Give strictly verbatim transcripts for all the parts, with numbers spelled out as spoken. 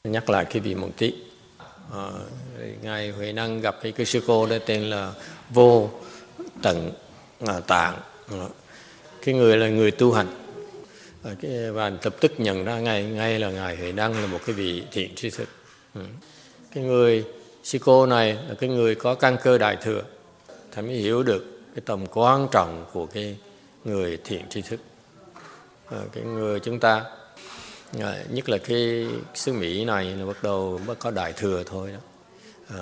Nhắc lại cái vị một tí. À, ngài Huệ Năng gặp cái, cái sư cô đó tên là Vô Tận à, Tạng. À, cái người là người tu hành. À, cái, và lập tức nhận ra ngay ngay là ngài Huệ Năng là một cái vị thiện tri thức. Ừ. Cái người sư cô này là cái người có căn cơ đại thừa, thầy mới hiểu được cái tầm quan trọng của cái người thiện tri thức. À, cái người chúng ta, à, nhất là cái xứ Mỹ này là bắt đầu mới có đại thừa thôi đó. À,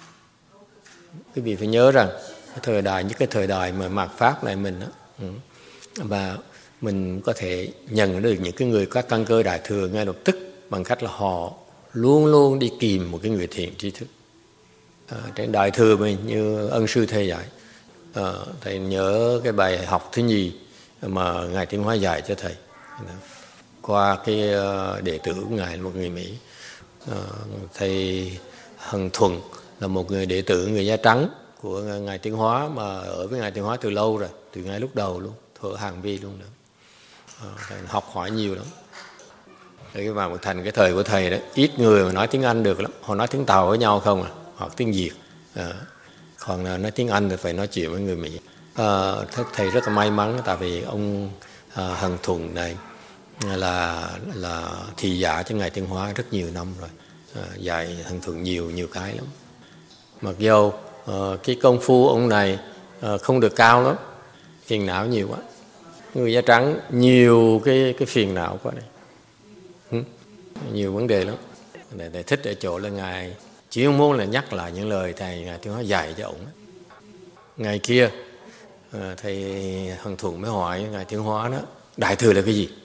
quý vị phải nhớ rằng cái thời đại, nhất cái thời đại mà mạt Pháp này mình đó, ừ, và mình có thể nhận được những cái người có căn cơ đại thừa ngay lập tức bằng cách là họ luôn luôn đi tìm một cái người thiện tri thức. À, trên đại thừa mình như ân sư thầy dạy, à, thầy nhớ cái bài học thứ nhì mà ngài Tiến Hóa dạy cho thầy qua cái đệ tử của ngài là một người Mỹ. À, thầy Hằng Thuận là một người đệ tử người da trắng của ngài Tiến Hóa mà ở với ngài Tiến Hóa từ lâu rồi, từ ngay lúc đầu luôn, thở hàng vi luôn nữa. À, thầy học hỏi nhiều lắm. Thế vào một thành cái thời của thầy đó, ít người mà nói tiếng Anh được lắm, họ nói tiếng Tàu với nhau không à, hoặc tiếng Việt. À, còn là nói tiếng Anh thì phải nói chuyện với người Mỹ. À, thầy rất là may mắn tại vì ông à, Hằng Thuận này là là thị giả cho ngài Tiến Hóa rất nhiều năm rồi, à, dạy Hằng Thuận nhiều nhiều cái lắm. Mặc dù uh, cái công phu ông này uh, không được cao lắm, phiền não nhiều quá, người da trắng nhiều cái cái phiền não quá này, ừ, nhiều vấn đề lắm. Để, để thích ở chỗ là ngài chỉ muốn là nhắc lại những lời thầy ngài Tiến Hóa dạy cho ông. Ngày kia uh, thầy Hằng Thuận mới hỏi ngài Tiến Hóa đó, đại thừa là cái gì?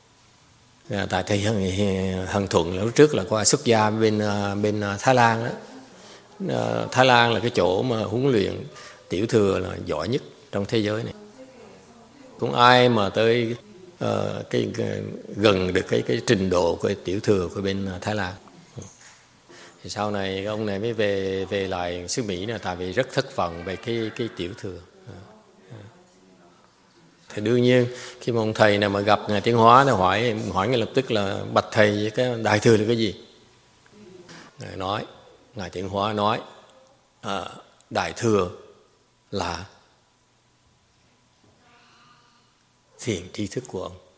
À, tại thầy Hằng Thuận lúc trước là qua xuất gia bên bên Thái Lan đó. Thái Lan là cái chỗ mà huấn luyện tiểu thừa là giỏi nhất trong thế giới này. Cũng ai mà tới uh, cái, cái gần được cái cái trình độ của tiểu thừa của bên Thái Lan. Thì sau này ông này mới về về lại xứ Mỹ này, tại vì rất thất vọng về cái cái tiểu thừa. Thì đương nhiên khi mà ông thầy nào mà gặp ngài Tiến Hóa nó hỏi hỏi ngay lập tức là bạch thầy cái đại thừa là cái gì? Ngài nói, ngài Tiến Hóa nói à, đại thừa là thiện tri thức của ông.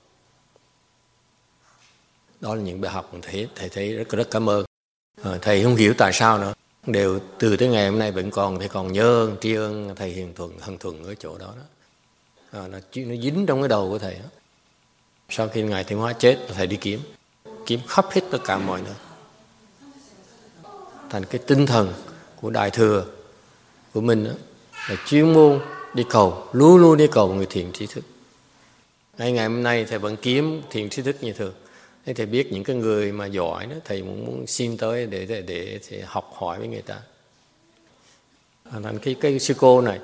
Đó là những bài học mà thầy thầy thấy rất rất cảm ơn. À, thầy không hiểu tại sao nữa, đều từ tới ngày hôm nay vẫn còn thầy còn nhớ tri ân thầy Hiền Thuận Hằng Thuận ở chỗ đó đó. À, nó, nó dính trong cái đầu của thầy đó. Sau khi ngài Tiến Hóa chết, thầy đi kiếm kiếm khắp hết tất cả mọi nơi. Thành cái tinh thần của đại thừa của mình đó, là chuyên môn đi cầu, luôn luôn đi cầu người thiện tri thức. Ngay ngày hôm nay thầy vẫn kiếm thiện tri thức như thường. Thế thầy biết những cái người mà giỏi đó, thầy muốn, muốn xin tới để để, để để học hỏi với người ta. Thành cái cái sư cô này,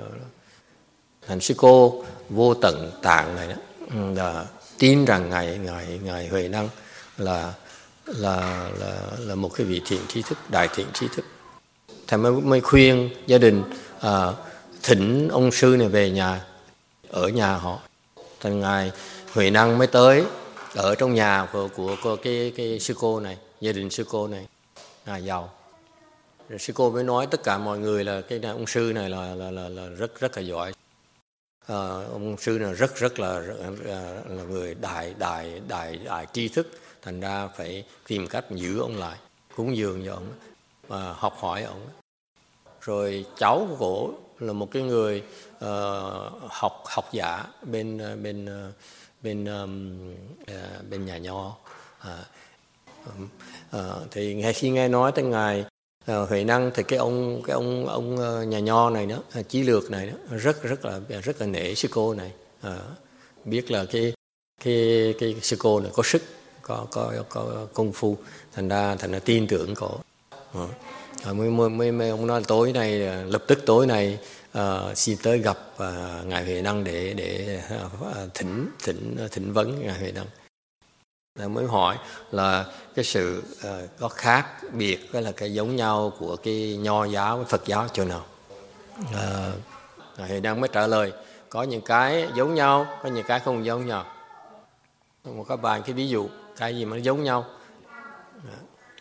thành sư cô Vô Tận Tạng này đó, là tin rằng ngài ngài ngài Huệ Năng là là là là một cái vị thiện tri thức, đại thiện tri thức. Thầy mới, mới khuyên gia đình à, thỉnh ông sư này về nhà, ở nhà họ. Thành ngài Huệ Năng mới tới ở trong nhà của của, của cái cái sư cô này, gia đình sư cô này, ngài giàu. Rồi sư cô mới nói tất cả mọi người là cái ông sư này là là là, là rất rất là giỏi. À, ông sư này rất rất là là người đại đại đại đại tri thức, thành ra phải tìm cách giữ ông lại, cúng dường cho ông và học hỏi ông. Rồi cháu của cổ là một cái người uh, học học giả bên bên bên um, uh, bên nhà Nho. À, um, uh, thì ngay khi nghe nói tới ngài uh, Huệ Năng thì cái ông cái ông ông uh, nhà Nho này đó, uh, Chí Lược này đó, rất rất là rất là nể sư cô này. Uh, biết là cái cái cái sư cô này có sức, có có có công phu, thành ra thành ra tin tưởng cổ. Uh. À, mới, mới, mới ông nói tối nay lập tức tối nay uh, xin tới gặp uh, ngài Huệ Năng để để uh, thỉnh thỉnh thỉnh vấn ngài Huệ Năng. Rồi mới hỏi là cái sự uh, có khác biệt cái là cái giống nhau của cái Nho giáo với Phật giáo chỗ nào? Uh, ngài Huệ Năng mới trả lời có những cái giống nhau, có những cái không giống nhau. Một các bạn cái ví dụ cái gì mà nó giống nhau.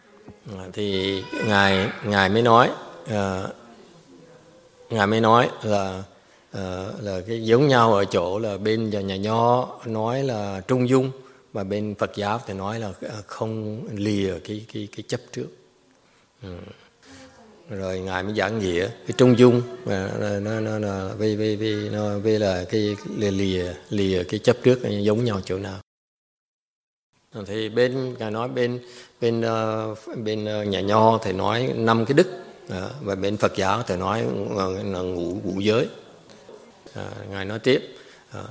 thì ngài ngài mới nói à, ngài mới nói là à, là cái giống nhau ở chỗ là bên nhà Nho nói là trung dung, và bên Phật giáo thì nói là không lìa cái cái cái chấp trước. Ừ. Rồi ngài mới giảng nghĩa cái trung dung và nó nó nó vì vì vì nó vì là cái lìa lìa lìa cái chấp trước giống nhau chỗ nào. Thì bên ngài nói bên bên uh, bên uh, nhà Nho thì nói năm cái đức, uh, và bên Phật giáo thì nói uh, là ngũ ngũ giới. Uh, ngài nói tiếp uh,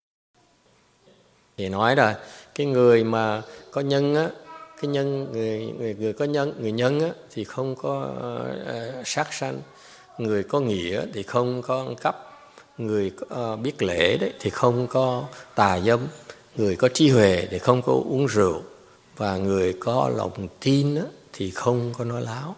thì nói là cái người mà có nhân á, cái nhân người người người có nhân người nhân á, thì không có uh, sát sanh, người có nghĩa thì không có ăn cắp, người uh, biết lễ đấy thì không có tà dâm, người có trí huệ thì không có uống rượu, và người có lòng tin á, thì không có nói láo.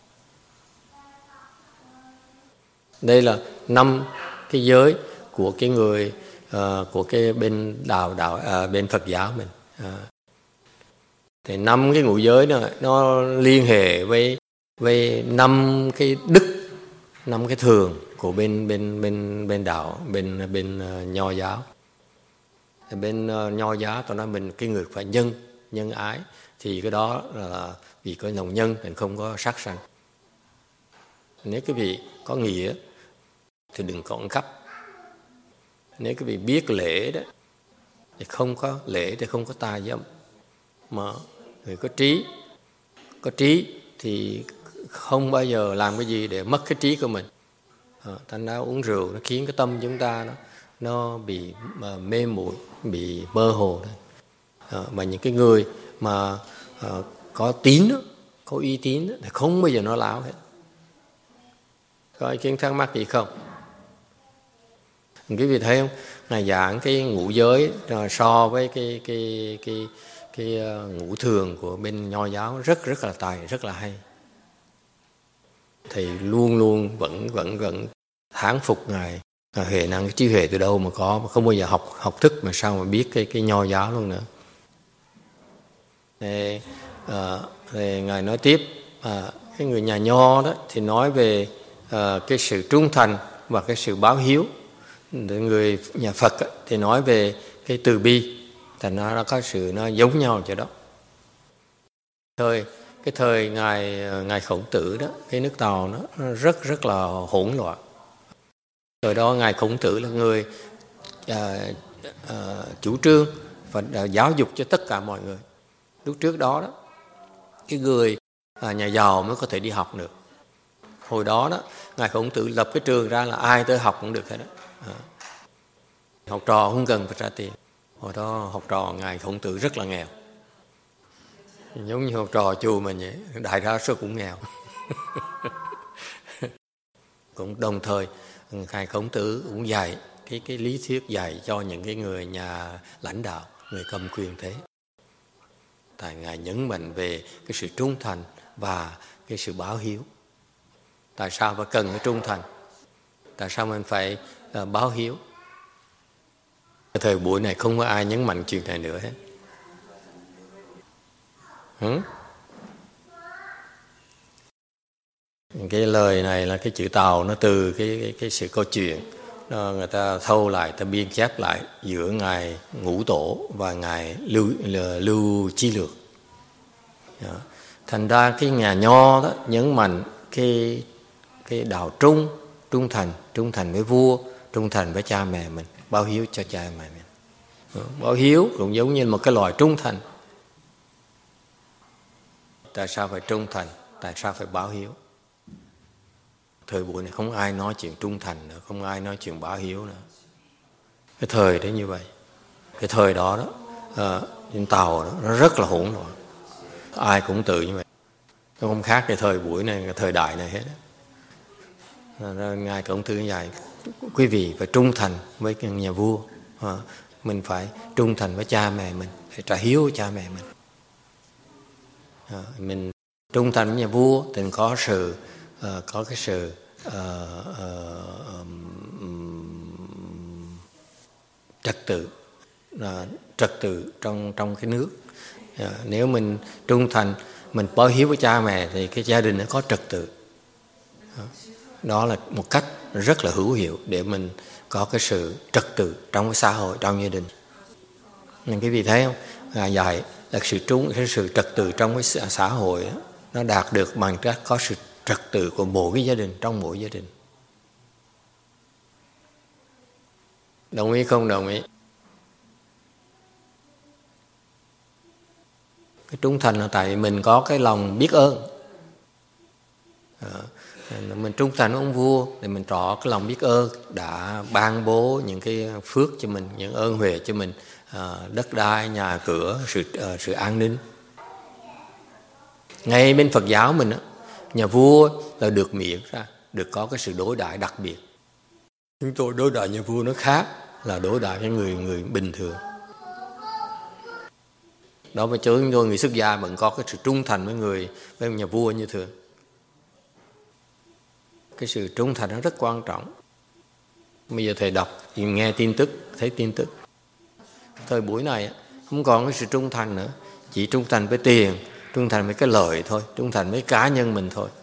Đây là năm cái giới của cái người uh, của cái bên đạo đạo uh, bên Phật giáo mình. Uh. Thì năm cái ngũ giới đó nó liên hệ với với năm cái đức, năm cái thường của bên bên bên bên đạo bên bên uh, Nho giáo. Thì bên uh, Nho giáo tôi nói mình cái người phải nhân nhân ái, thì cái đó là vì có lòng nhân thì không có sát sanh. Nếu cái vị có nghĩa thì đừng có ăn cắp. Nếu cái vị biết lễ đó thì không có lễ thì không có tà dâm. Mà người có trí, có trí thì không bao giờ làm cái gì để mất cái trí của mình. À, thành ra uống rượu nó khiến cái tâm chúng ta nó nó bị mà mê muội, bị mơ hồ. À, mà những cái người mà à, có tín đó, có uy tín đó, thì không bao giờ nói láo hết. Có ý kiến thắc mắc gì không? Quý vị thấy không? Ngài giảng cái ngũ giới so với cái cái cái cái ngũ thường của bên Nho giáo rất rất là tài, rất là hay. Thầy luôn luôn vẫn vẫn vẫn thán phục ngài, ngài huệ năng cái trí huệ từ đâu mà có, mà không bao giờ học học thức mà sao mà biết cái cái Nho giáo luôn nữa. Thì, à, thì ngài nói tiếp, à, cái người nhà Nho đó thì nói về à, cái sự trung thành và cái sự báo hiếu. Người nhà Phật thì nói về cái từ bi, thành ra nó có sự nó giống nhau chỗ đó. Thời cái thời ngài ngài Khổng Tử đó, cái nước Tàu nó, nó rất rất là hỗn loạn. Thời đó ngài Khổng Tử là người à, à, chủ trương và à, giáo dục cho tất cả mọi người. Lúc trước đó đó, cái người à, nhà giàu mới có thể đi học được. Hồi đó đó, ngài Khổng Tử lập cái trường ra là ai tới học cũng được hết đó. À. Học trò không cần phải trả tiền. Hồi đó học trò ngài Khổng Tử rất là nghèo, giống như học trò chùa mình vậy, đại đa số cũng nghèo. Cũng đồng thời ngài Khổng Tử cũng dạy cái cái lý thuyết dạy cho những cái người nhà lãnh đạo, người cầm quyền thế. Tại ngài nhấn mạnh về cái sự trung thành và cái sự báo hiếu. Tại sao phải cần cái trung thành? Tại sao mình phải uh, báo hiếu? Thời buổi này không có ai nhấn mạnh chuyện này nữa hết. Hử? Cái lời này là cái chữ Tàu, nó từ cái cái, cái sự câu chuyện nó, người ta thâu lại, ta biên chép lại giữa ngài Ngũ Tổ và ngài Lưu Lưu Chí Lược. Đó. Thành ra cái nhà Nho đó nhấn mạnh cái cái đạo trung, trung thành, trung thành với vua, trung thành với cha mẹ mình, báo hiếu cho cha mẹ mình. Đó. Báo hiếu cũng giống như một cái loài trung thành. Tại sao phải trung thành? Tại sao phải báo hiếu? Thời buổi này không ai nói chuyện trung thành nữa, không ai nói chuyện báo hiếu nữa. Cái thời đó như vậy. Cái thời đó đó, à, trên Tàu đó, nó rất là hỗn loạn. Ai cũng tự như vậy. Nó không khác cái thời buổi này, cái thời đại này hết. À, ngài Khổng Tử dạy quý vị phải trung thành với nhà vua. À, mình phải trung thành với cha mẹ mình, phải trả hiếu với cha mẹ mình. À, mình trung thành với nhà vua thì có sự uh, có cái sự uh, uh, um, trật tự uh, trật tự trong trong cái nước. Uh, nếu mình trung thành mình báo hiếu với cha mẹ thì cái gia đình nó có trật tự. Đó là một cách rất là hữu hiệu để mình có cái sự trật tự trong cái xã hội, trong gia đình. Nhưng quý vị thấy không? Ngài dạy là sự trung, cái sự trật tự trong cái xã hội đó, nó đạt được bằng cách có sự trật tự của mỗi cái gia đình, trong mỗi gia đình. Đồng ý không đồng ý? Cái trung thành là tại vì mình có cái lòng biết ơn. À, mình trung thành với ông vua thì mình tỏ cái lòng biết ơn đã ban bố những cái phước cho mình, những ơn huệ cho mình, à, đất đai, nhà cửa, sự uh, sự an ninh. Ngay bên Phật giáo mình, nhà vua là được miễn ra, được có cái sự đối đãi đặc biệt. Chúng tôi đối đãi nhà vua nó khác là đối đãi với người người bình thường. Đó mà chúng tôi người xuất gia vẫn có cái sự trung thành với người với nhà vua như thường. Cái sự trung thành nó rất quan trọng. Bây giờ thầy đọc thì nghe tin tức, thấy tin tức. Thời buổi này không còn cái sự trung thành nữa, chỉ trung thành với tiền, trung thành với cái lợi thôi, trung thành với cá nhân mình thôi.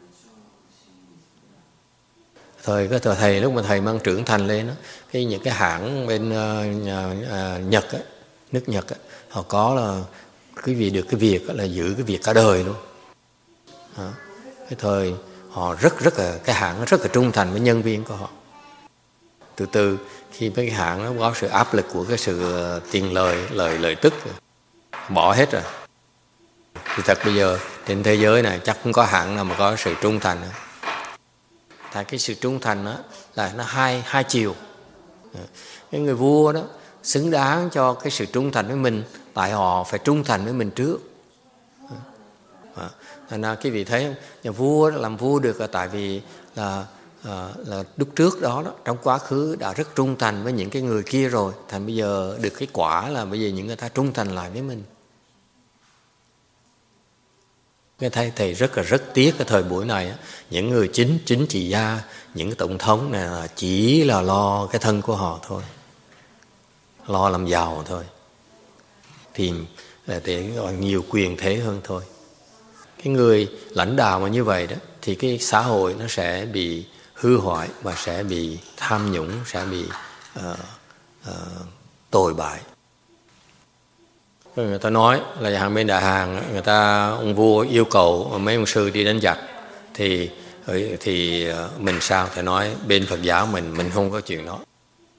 Thời cái thời thầy lúc mà thầy mang trưởng thành lên đó, cái những cái hãng bên uh, nhà, uh, Nhật ấy, nước Nhật ấy, họ có là cái việc được cái việc là giữ cái việc cả đời luôn. À, cái thời họ rất rất là cái hãng rất là trung thành với nhân viên của họ. Từ từ khi mấy cái hãng nó có sự áp lực của cái sự tiền lời lợi lợi tức bỏ hết rồi. Thì thật bây giờ trên thế giới này chắc không có hãng nào mà có sự trung thành nữa. Tại cái sự trung thành đó là nó hai hai chiều. Cái người vua đó xứng đáng cho cái sự trung thành với mình, tại họ phải trung thành với mình trước. Thành ra cái vị thấy không? Nhà vua làm vua được là tại vì là À, là lúc trước đó, đó trong quá khứ đã rất trung thành với những cái người kia rồi, thành bây giờ được cái quả là bây giờ những người ta trung thành lại với mình. Cái thầy thầy rất là rất tiếc cái thời buổi này, những người chính chính trị gia, những cái tổng thống này là chỉ là lo cái thân của họ thôi, lo làm giàu thôi, tìm để nhiều quyền thế hơn thôi. Cái người lãnh đạo mà như vậy đó thì cái xã hội nó sẽ bị hư hoại và sẽ bị tham nhũng, sẽ bị uh, uh, tồi bại. Người ta nói là hàng bên Đại Hàn, người ta ông vua yêu cầu mấy ông sư đi đánh giặc, thì thì mình sao? Thì nói bên Phật giáo mình mình không có chuyện đó.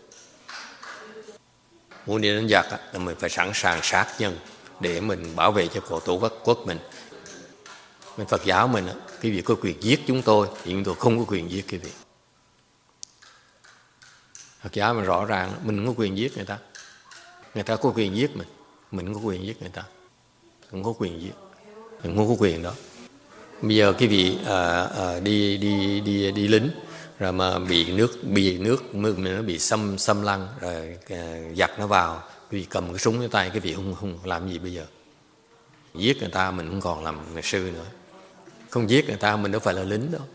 Muốn đi đánh giặc là mình phải sẵn sàng sát nhân để mình bảo vệ cho cổ tổ quốc quốc mình. Bên Phật giáo mình, cái việc có quyền giết chúng tôi thì chúng tôi không có quyền giết cái việc. Phật giáo mình rõ ràng mình không có quyền giết người ta, người ta có quyền giết mình, mình không có quyền giết người ta, không có quyền giết, mình không có quyền đó. Bây giờ cái vị à, à, đi đi đi đi lính rồi mà bị nước bị nước mình nó bị xâm xâm lăng rồi à, giặc nó vào, vì cầm cái súngในtay, cái vị không không làm gì bây giờ? Giết người ta mình không còn làm người sư nữa, không giết người ta mình đâu phải là lính đâu.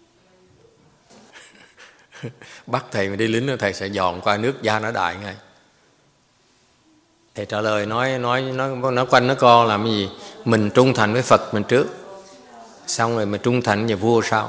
Bắt thầy mà đi lính thầy sẽ dọn qua nước da nó đại ngay. Thầy trả lời nói nói nó nó quanh nó co làm cái gì? Mình trung thành với Phật mình trước, xong rồi mình trung thành với nhà vua sau.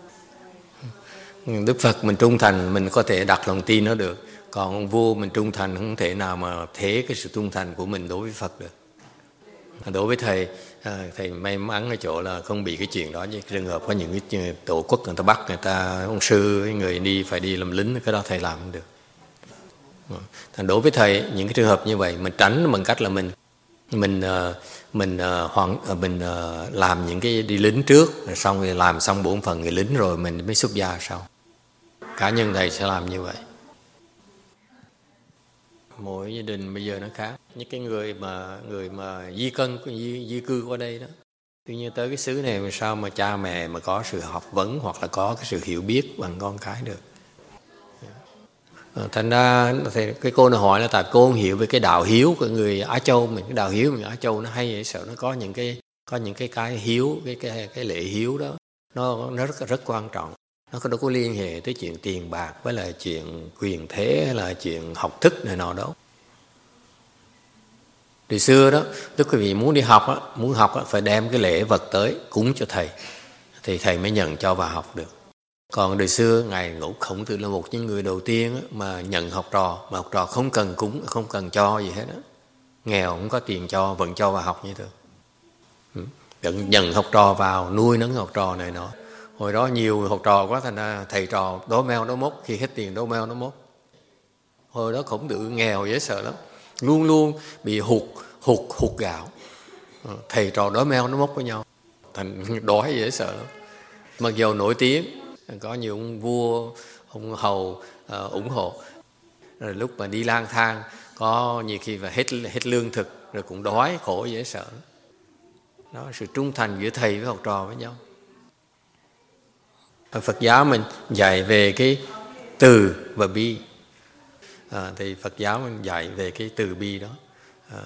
Đức Phật mình trung thành mình có thể đặt lòng tin nó được, còn ông vua mình trung thành không thể nào mà thế cái sự trung thành của mình đối với Phật được. Đối với thầy, thầy may mắn ở chỗ là không bị cái chuyện đó. Với trường hợp có những cái tổ quốc người ta bắt người ta, ông sư người đi phải đi làm lính, cái đó thầy làm không được. Thành đối với thầy những cái trường hợp như vậy mình tránh bằng cách là mình mình mình hoàng mình làm những cái đi lính trước, rồi xong rồi làm xong bổn phận người lính rồi mình mới xuất gia sau. Cá nhân thầy sẽ làm như vậy. Mỗi gia đình bây giờ nó khác. Những cái người mà người mà di cân di, di cư qua đây đó, tuy nhiên tới cái xứ này mà sao mà cha mẹ mà có sự học vấn hoặc là có cái sự hiểu biết bằng con cái được. Thành ra thì cái cô này hỏi là tại cô không hiểu về cái đạo hiếu của người Á Châu mình. Cái đạo hiếu mình Á Châu nó hay vậy, sợ nó có những cái có những cái cái hiếu, cái cái cái lễ hiếu đó nó nó rất rất quan trọng. Nó đâu có liên hệ tới chuyện tiền bạc với lại chuyện quyền thế hay là chuyện học thức này nọ đâu. Đời xưa đó, tức quý vị muốn đi học á, muốn học á, phải đem cái lễ vật tới cúng cho thầy, thì thầy mới nhận cho vào học được. Còn đời xưa ngài Ngũ Khổng Tử là một những người đầu tiên á, mà nhận học trò, mà học trò không cần cúng, không cần cho gì hết á, nghèo không có tiền cho vẫn cho vào học như thường. Nhận, nhận học trò vào, nuôi nấng học trò này nọ. Hồi đó nhiều học trò quá thành ra thầy trò đố meo đố mốc, khi hết tiền đố meo đố mốc. Hồi đó Khổng Tử nghèo dễ sợ lắm, luôn luôn bị hụt hụt hụt gạo, thầy trò đố meo đố mốc với nhau, thành đói dễ sợ lắm. Mặc dù nổi tiếng, có nhiều ông vua, ông hầu uh, ủng hộ, rồi lúc mà đi lang thang có nhiều khi và hết hết lương thực, rồi cũng đói khổ dễ sợ. Đó, sự trung thành giữa thầy với học trò với nhau. Ở Phật giáo mình dạy về cái từ và bi, à, thì Phật giáo mình dạy về cái từ bi đó. À,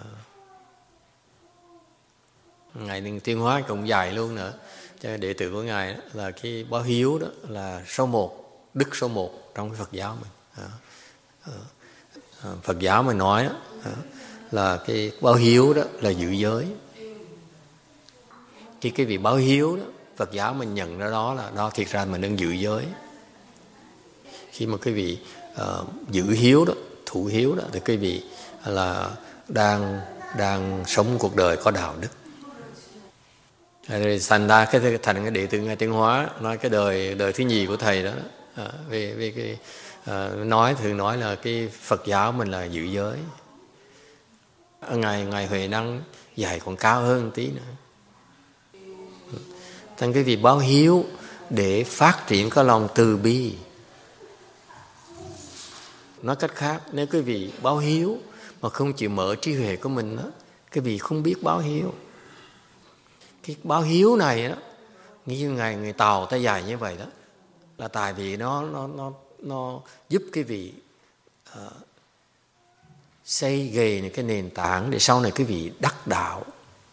Ngài Tuyên Hóa cũng dạy luôn nữa cho đệ tử của Ngài đó, là cái báo hiếu đó là số một, đức số một trong cái Phật giáo mình. À, à, Phật giáo mình nói đó, à, là cái báo hiếu đó là giữ giới. Cái cái việc báo hiếu đó, Phật giáo mình nhận ra đó là đó thiệt ra mình đang giữ giới. Khi mà cái vị uh, giữ hiếu đó, thủ hiếu đó, thì cái vị là đang đang sống cuộc đời có đạo đức. Rồi thành ra cái thành cái đệ tử Ngài Tuyên Hóa nói cái đời đời thứ nhì của thầy đó, à, về về cái à, nói thường nói là cái Phật giáo mình là giữ giới. Ngài Ngài Huệ Năng dạy còn cao hơn một tí nữa. Thành cái việc báo hiếu để phát triển cái lòng từ bi. Nói cách khác, nếu cái vị báo hiếu mà không chịu mở trí huệ của mình đó, cái vị không biết báo hiếu. Cái báo hiếu này đó, như ngày người Tàu ta dạy như vậy đó, là tại vì nó nó nó nó giúp cái vị uh, xây gầy cái nền tảng để sau này cái vị đắc đạo.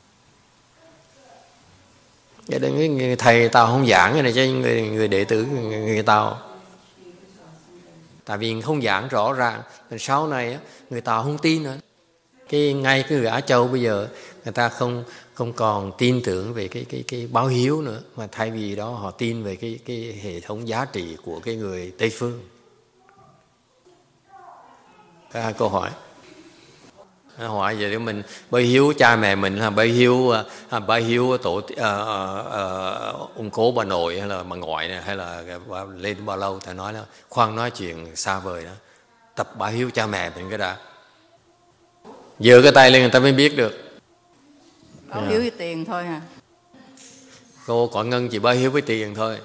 Vậy nên người thầy Tàu không giảng cái này cho người, người đệ tử người, người Tàu. Tại vì không giảng rõ ràng, sau này người Tàu không tin nữa. Cái ngay cái người Á Châu bây giờ người ta không không còn tin tưởng về cái cái cái báo hiếu nữa, mà thay vì đó họ tin về cái cái hệ thống giá trị của cái người Tây phương. Có hai câu hỏi. Hỏi về để mình báo hiếu cha mẹ mình, là báo hiếu là báo hiếu tổ uh, uh, uh, ông cố bà nội hay là bà ngoại này, hay là lên bao lâu. Thầy nói là khoan nói chuyện xa vời đó, tập báo hiếu cha mẹ mình cái đã. Giơ cái tay lên người ta mới biết được. Báo hiếu với tiền thôi hả? Cô có ngân chỉ báo hiếu với tiền thôi.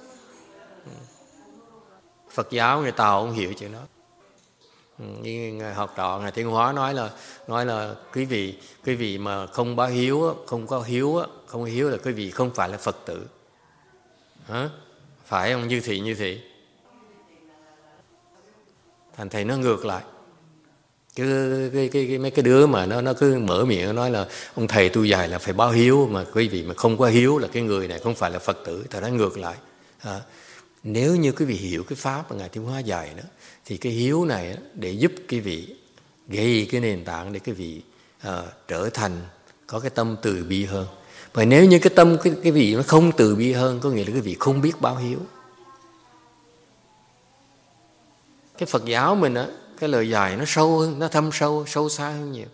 Phật giáo người Tàu không hiểu chuyện đó. Như người học trò Ngài Tuyên Hóa nói là nói là quý vị quý vị mà không báo hiếu, không có hiếu, không có hiếu là quý vị không phải là Phật tử. Hả? Phải không? Như thị như thị. Thành thầy nó ngược lại. Cứ cái, cái, cái, mấy cái đứa mà nó nó cứ mở miệng nó nói là ông thầy tôi dạy là phải báo hiếu, mà quý vị mà không có hiếu là cái người này không phải là Phật tử. Thầy nói ngược lại. À, nếu như quý vị hiểu cái pháp mà Ngài Tuyên Hóa dạy đó, thì cái hiếu này để giúp quý vị gây cái nền tảng để quý vị à, trở thành có cái tâm từ bi hơn. Và nếu như cái tâm cái, cái vị nó không từ bi hơn, có nghĩa là quý vị không biết báo hiếu. Cái Phật giáo mình á, cái lời dạy nó sâu hơn, nó thâm sâu, sâu xa hơn nhiều.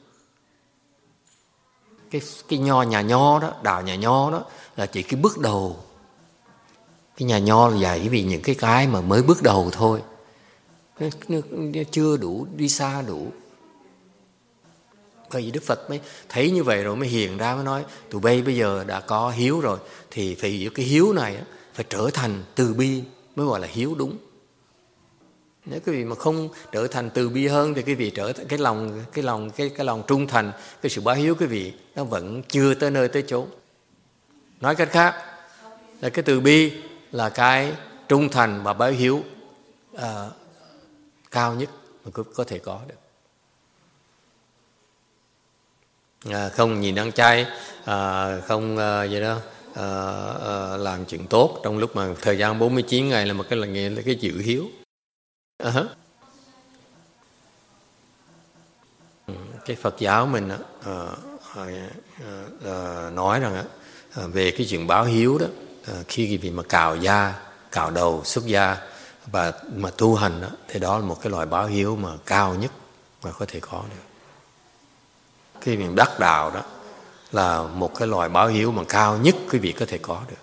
Cái, cái nho nhà nho đó, đạo nhà nho đó là chỉ cái bước đầu. Cái nhà nho là dạy vì những cái cái mà mới bước đầu thôi. Nó, nó, nó chưa đủ, đi xa đủ. Bởi vì Đức Phật mới thấy như vậy rồi mới hiền ra mới nói tụi bay bây giờ đã có hiếu rồi thì phải hiểu cái hiếu này đó, phải trở thành từ bi mới gọi là hiếu đúng. Nếu quý vị mà không trở thành từ bi hơn thì quý vị trở cái lòng cái lòng cái cái lòng trung thành, cái sự báo hiếu quý vị nó vẫn chưa tới nơi tới chốn. Nói cách khác là cái từ bi là cái trung thành và báo hiếu à, cao nhất mà có thể có được. À, không nhìn ăn chay, à, không à, gì đó à, à, làm chuyện tốt trong lúc mà thời gian bốn mươi chín ngày là một cái là nghĩa là cái giữ hiếu. Uh-huh. cái Phật giáo mình á, à, à, à, nói rằng á, à, về cái chuyện báo hiếu đó, à, khi cái vị mà cạo da, cạo đầu, xuất gia và mà tu hành đó, thì đó là một cái loại báo hiếu mà cao nhất mà có thể có được. Cái việc đắc đạo đó là một cái loại báo hiếu mà cao nhất quý vị có thể có được.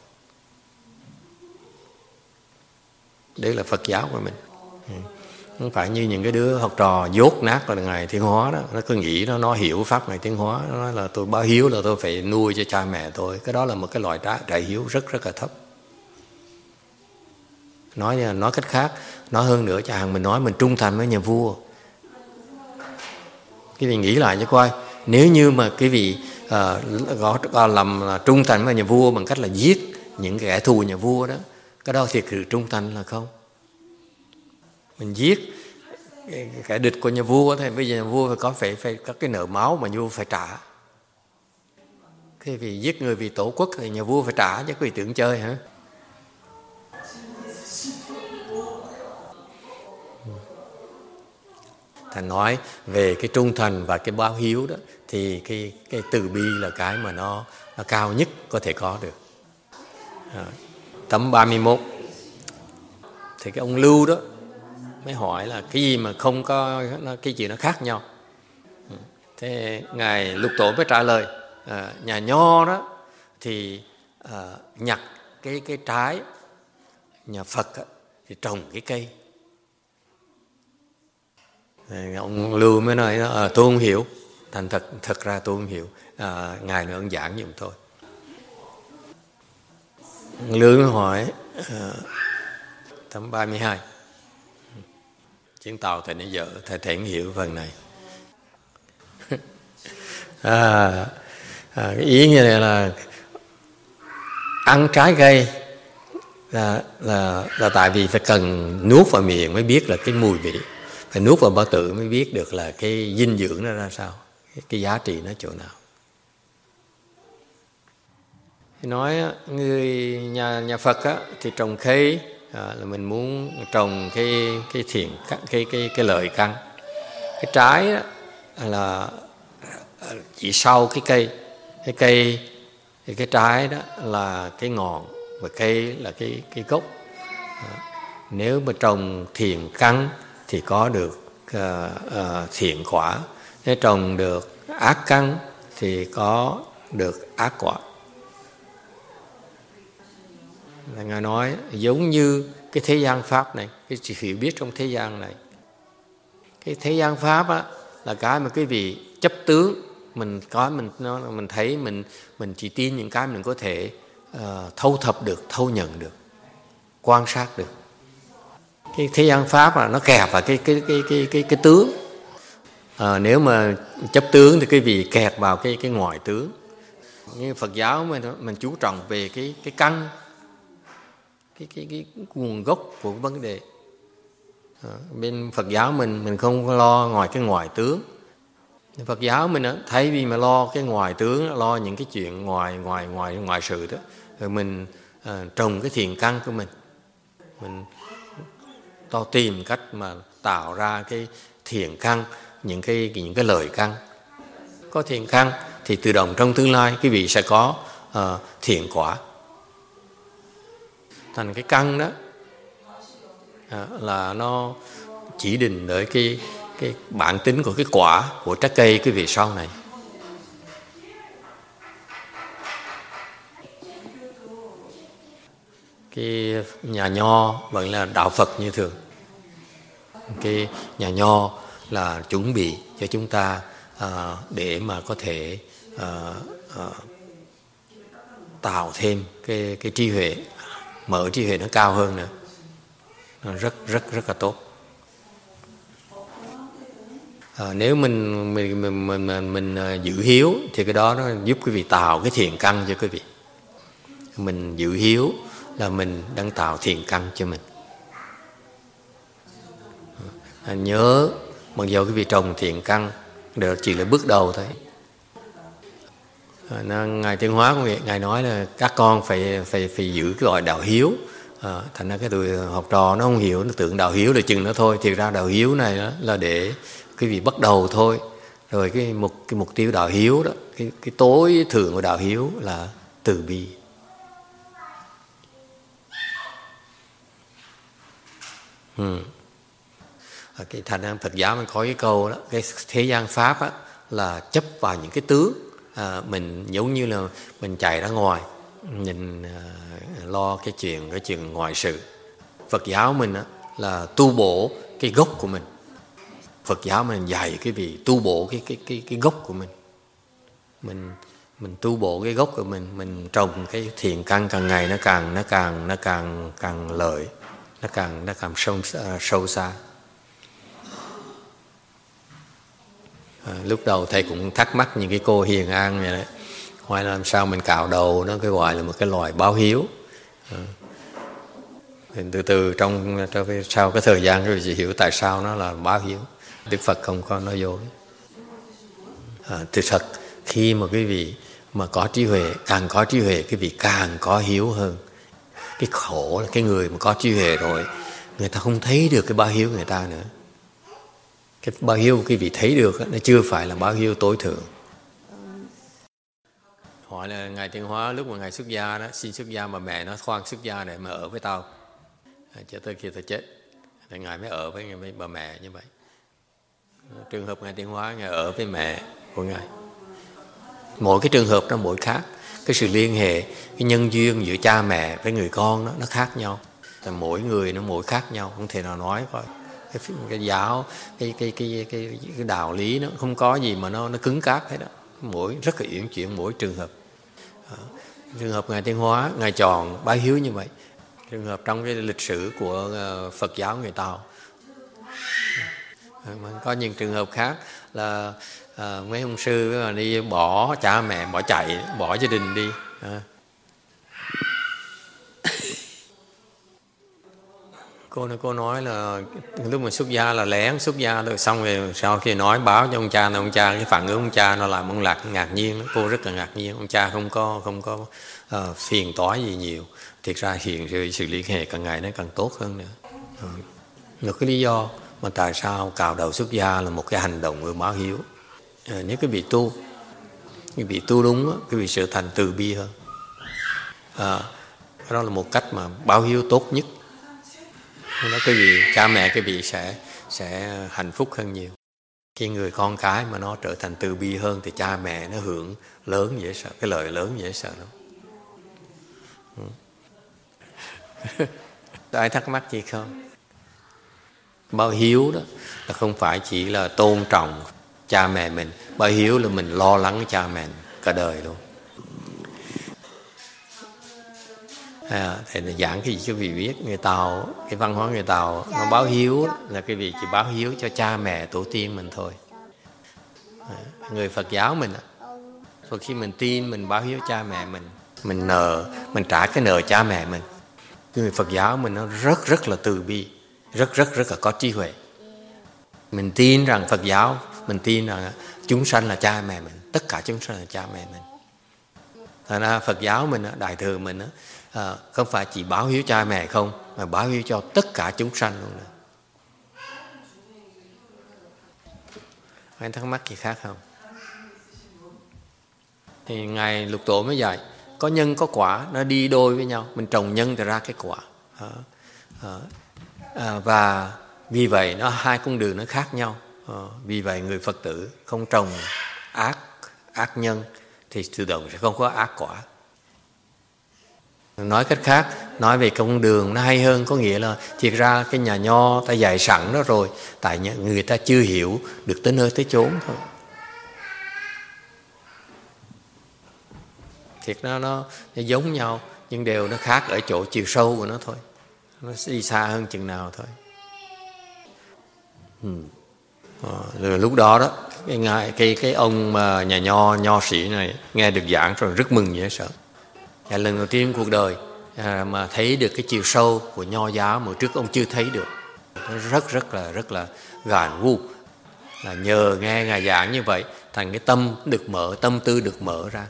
Đấy là Phật giáo của mình. Không phải như những cái đứa học trò dốt nát là Ngài Tiến Hóa đó, nó cứ nghĩ nó nó hiểu pháp Ngài Tiến Hóa, nó nói là tôi báo hiếu là tôi phải nuôi cho cha mẹ tôi. Cái đó là một cái loại trả, trả hiếu rất rất là thấp. Nói nói cách khác, nói hơn nữa chẳng hạn mình nói mình trung thành với nhà vua. Cái vị nghĩ lại cho coi, nếu như mà cái vị uh, có làm là trung thành với nhà vua bằng cách là giết những kẻ thù nhà vua đó, cái đó thiệt sự trung thành là không? Mình giết kẻ địch của nhà vua thì bây giờ nhà vua phải có phải phải có cái nợ máu mà nhà vua phải trả. Cái vì giết người vì tổ quốc thì nhà vua phải trả chứ, quý vị tưởng chơi hả? Thành nói về cái trung thành và cái báo hiếu đó, thì cái cái từ bi là cái mà nó nó cao nhất có thể có được. À, tấm ba mươi mốt thì cái ông Lưu đó mới hỏi là cái gì mà không có cái gì nó khác nhau. Thế Ngài Lục Tổ mới trả lời, à, nhà Nho đó thì à, nhặt cái cái trái, nhà Phật á, thì trồng cái cây. Ông Lưu mới nói à, tôi không hiểu. Thành thật thật ra tôi không hiểu. À, Ngài nữa ông giảng giùm tôi. Ông Lưu mới hỏi à, tấm ba mươi hai. Chuyến tàu thầy nãy giờ thầy thầy hiểu phần này. à, à, cái ý như này là ăn trái cây là, là, là tại vì phải cần nuốt vào miệng mới biết là cái mùi vị. Phải nuốt vào bao tử mới biết được là cái dinh dưỡng nó ra sao, cái, cái giá trị nó chỗ nào. Thì nói người nhà nhà Phật á, thì trồng cây à, là mình muốn trồng cái cái thiện cái cái cái lợi căn. Cái trái á, là chỉ sau cái cây, cái cây thì cái trái đó là cái ngọn và cây là cái cái gốc. À, nếu mà trồng thiện căn thì có được uh, uh, thiện quả. Nếu trồng được ác căn thì có được ác quả. Là Ngài nói giống như cái thế gian pháp này, cái sự hiểu biết trong thế gian này. Cái thế gian pháp á, là cái mà cái vị chấp tướng mình có mình nó mình thấy mình mình chỉ tin những cái mình có thể uh, thâu thập được, thâu nhận được, quan sát được. Cái thế gian pháp là nó kẹp vào cái cái cái cái cái cái tướng. À, nếu mà chấp tướng thì cái vị kẹt vào cái cái ngoại tướng. Như Phật giáo mình mình chú trọng về cái cái căn, cái cái cái nguồn gốc của cái vấn đề. À, bên Phật giáo mình mình không có lo ngoài cái ngoại tướng. Phật giáo mình á, thay vì mà lo cái ngoài tướng, lo những cái chuyện ngoài ngoài ngoài ngoài sự đó, rồi mình à, trồng cái thiện căn của mình, mình to tìm cách mà tạo ra cái thiện căn, những cái những cái lợi căn. Có thiện căn thì tự động trong tương lai quý vị sẽ có uh, thiện quả. Thành cái căn đó à, là nó chỉ định tới cái cái bản tính của cái quả của trái cây quý vị sau này. Cái nhà Nho vẫn là đạo Phật như thường. Cái nhà Nho là chuẩn bị cho chúng ta à, để mà có thể à, à, tạo thêm cái cái trí huệ, mở trí huệ nó cao hơn nữa, nó rất rất rất là tốt. À, nếu mình mình mình mình, mình mình giữ hiếu thì cái đó nó giúp quý vị tạo cái thiện căn cho quý vị. Mình giữ hiếu là mình đang tạo thiện căn cho mình. À, nhớ mặc dù quý vị trồng thiện căn được chỉ là bước đầu thôi. À, Ngài Tiến Hóa của Ngài nói là các con phải phải phải giữ cái gọi đạo hiếu. À, thành ra cái tụi học trò nó không hiểu, nó tưởng đạo hiếu là chừng đó thôi. Thì ra đạo hiếu này đó là để quý vị bắt đầu thôi. Rồi cái mục cái mục tiêu đạo hiếu đó, cái cái tối thượng của đạo hiếu là từ bi. Ừ. Cái thành ra Phật giáo mình có cái câu đó, cái thế gian pháp á, là chấp vào những cái tướng. À, mình giống như là mình chạy ra ngoài, mình à, lo cái chuyện cái chuyện ngoại sự. Phật giáo mình á, là tu bổ cái gốc của mình. Phật giáo mình dạy cái vị tu bổ cái cái cái cái gốc của mình. Mình mình tu bổ cái gốc của mình, mình trồng cái thiện căn càng ngày nó càng nó càng nó càng càng lợi, nó càng nó càng sâu sâu xa. À, lúc đầu thầy cũng thắc mắc những cái cô hiền an này đấy, hỏi làm sao mình cạo đầu nó cái gọi là một cái loài báo hiếu. À, từ từ trong, trong cái, sau cái thời gian rồi chị hiểu tại sao nó là báo hiếu. Đức Phật không có nói dối. À, thực thật khi mà quý vị mà có trí huệ, càng có trí huệ quý vị càng có hiếu hơn. Cái khổ là cái người mà có trí huệ rồi, người ta không thấy được cái báo hiếu người ta nữa. Cái báo hiếu quý vị thấy được nó chưa phải là báo hiếu tối thượng. Hỏi là Ngài Tiến Hóa lúc mà Ngài xuất gia đó, xin xuất gia mà mẹ nó khoan xuất gia để mà ở với tao, à, cho tới khi tao chết thì Ngài mới ở với, với bà mẹ như vậy. Trường hợp Ngài Tiến Hóa, Ngài ở với mẹ của Ngài. Mỗi cái trường hợp nó mỗi khác. Cái sự liên hệ, cái nhân duyên giữa cha mẹ với người con đó, nó khác nhau. Thì mỗi người nó mỗi khác nhau, không thể nào nói coi. Cái, cái giáo, cái, cái, cái, cái, cái đạo lý nó không có gì mà nó, nó cứng cáp hết đó. Mỗi rất là uyển chuyển mỗi trường hợp. À, trường hợp Ngài Tiến Hóa, Ngài chọn bái hiếu như vậy. Trường hợp trong cái lịch sử của uh, Phật giáo người Tàu, à, có những trường hợp khác là à, mấy ông sư đi bỏ cha mẹ, bỏ chạy, bỏ gia đình đi. À. Cô cô nói là lúc mà xuất gia là lén xuất gia rồi, xong rồi sau khi nói báo cho ông cha, ông cha cái phản ứng ông cha nó làm ông lạc ngạc nhiên. Cô rất là ngạc nhiên, ông cha không có không có uh, phiền toái gì nhiều. Thiệt ra hiện sự, sự liên hệ càng ngày nó càng tốt hơn nữa. À. Một cái lý do mà tại sao cạo đầu xuất gia là một cái hành động của báo hiếu. À, nếu cái vị tu, cái vị tu đúng đó, cái vị sự thành từ bi hơn. À, đó là một cách mà báo hiếu tốt nhất. Đó, cái vị cha mẹ cái vị sẽ sẽ hạnh phúc hơn nhiều. Khi người con cái mà nó trở thành từ bi hơn thì cha mẹ nó hưởng lớn dễ sợ, cái lợi lớn dễ sợ lắm. Ừ. Ai thắc mắc gì không? Báo hiếu đó là không phải chỉ là tôn trọng cha mẹ mình. Báo hiếu là mình lo lắng cha mẹ cả đời luôn. À, thì giảng cái gì cho vị biết, người Tàu, cái văn hóa người Tàu nó báo hiếu là cái vị chỉ báo hiếu cho cha mẹ tổ tiên mình thôi. À, người Phật giáo mình rồi khi mình tin mình báo hiếu cha mẹ mình, mình nợ, mình trả cái nợ cha mẹ mình. Người Phật giáo mình nó rất rất là từ bi, rất rất rất là có trí huệ. Mình tin rằng Phật giáo, mình tin rằng chúng sanh là cha mẹ mình, tất cả chúng sanh là cha mẹ mình. Thành ra Phật giáo mình, Đại thừa mình à, không phải chỉ báo hiếu cha mẹ không, mà báo hiếu cho tất cả chúng sanh luôn. Anh thắc mắc gì khác không? Thì Ngài Lục Tổ mới dạy, có nhân có quả, nó đi đôi với nhau. Mình trồng nhân thì ra cái quả. À, à, à, và vì vậy nó hai con đường nó khác nhau. À, vì vậy người Phật tử không trồng ác ác nhân thì tự động sẽ không có ác quả. Nói cách khác, nói về con đường nó hay hơn, có nghĩa là thiệt ra cái nhà nho ta dạy sẵn đó rồi, tại người ta chưa hiểu được tới nơi tới chốn thôi. Thiệt nó, nó, nó giống nhau, nhưng đều nó khác ở chỗ chiều sâu của nó thôi. Nó sẽ đi xa hơn chừng nào thôi. Ừ. À, rồi lúc đó đó cái, cái, cái ông mà nhà nho nho sĩ này nghe được giảng rồi rất mừng dễ sợ. Và lần đầu tiên cuộc đời à, mà thấy được cái chiều sâu của nho giáo mà trước ông chưa thấy được. Nó rất rất là rất là gàn gu. Là nhờ nghe Ngài giảng như vậy, thành cái tâm được mở, tâm tư được mở ra.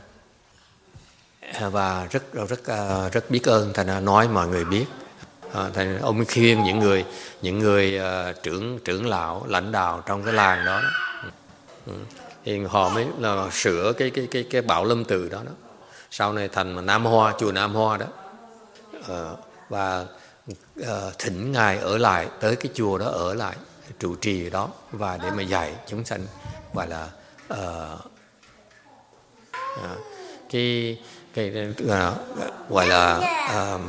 Và rất rất rất biết ơn, thành ra nói mọi người biết. À, thành ông khuyên những người những người uh, trưởng trưởng lão lãnh đạo trong cái làng đó, đó. Ừ. thì họ mới là sửa cái cái cái cái Bảo Lâm Tự đó đó. Sau này thành Nam Hoa, chùa Nam Hoa đó. Ờ, và uh, thỉnh ngài ở lại tới cái chùa đó, ở lại trụ trì ở đó và để mà dạy chúng sanh, gọi là uh, uh, cái cái uh, gọi là um,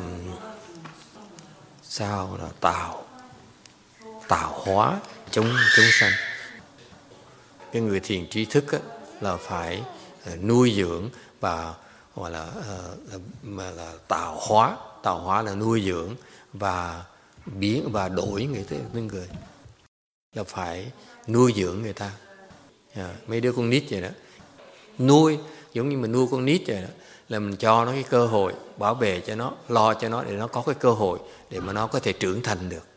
sao là tạo tạo hóa chúng chúng sanh. Cái người thiền trí thức á, là phải uh, nuôi dưỡng và gọi là uh, mà là tạo hóa. Tạo hóa là nuôi dưỡng và biến và đổi người tới người, là phải nuôi dưỡng người ta. À, mấy đứa con nít vậy đó, nuôi giống như mình nuôi con nít vậy đó, là mình cho nó cái cơ hội, bảo vệ cho nó, lo cho nó để nó có cái cơ hội để mà nó có thể trưởng thành được.